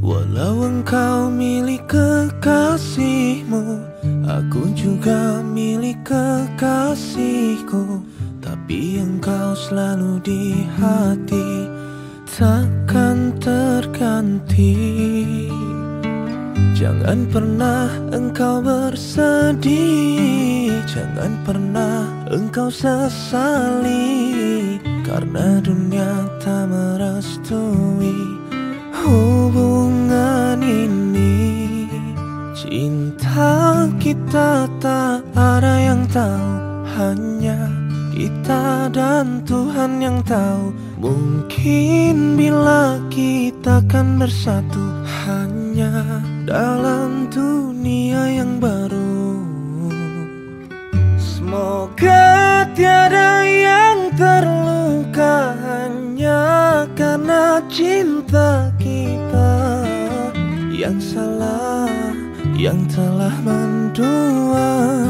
Walau engkau milik kekasihmu, aku juga milik kekasihku. Tapi engkau selalu di hati, takkan terganti. Jangan pernah engkau bersedih, jangan pernah engkau sesali, karena dunia tak merestui hubungan ini. Cinta kita tak ada yang tahu, hanya kita dan Tuhan yang tahu. Mungkin bila kita akan bersatu, hanya dalam dunia yang baru. Semoga tiada yang terluka hanya karena cinta kita. Yang salah yang telah mendua.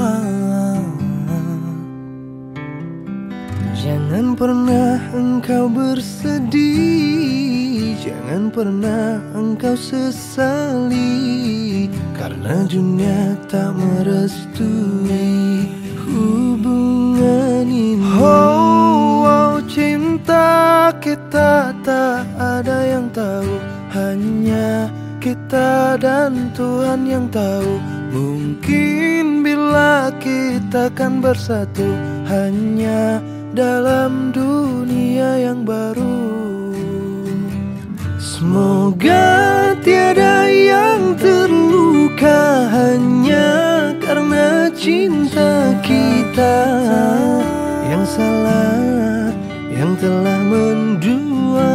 Jangan pernah engkau bersedih, jangan pernah engkau sesali, karena dunia tak merestui hubungan ini. Oh, cinta kita tak ada yang tahu, hanya kita dan Tuhan yang tahu. Mungkin bila kita akan bersatu, hanya dalam dunia yang baru. Semoga tiada yang terluka hanya karena cinta kita. Yang salah yang telah mendua.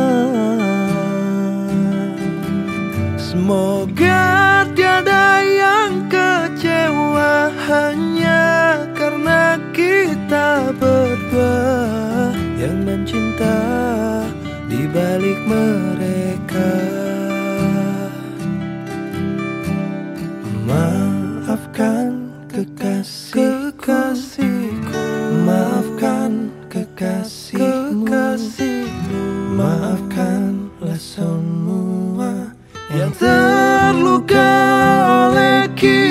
Semoga tiada yang kecewa hanya karena kita berdua yang mencinta di balik mereka. Maafkan kekasihku, maafkan kekasihmu, maafkanlah semua yang terluka oleh kita.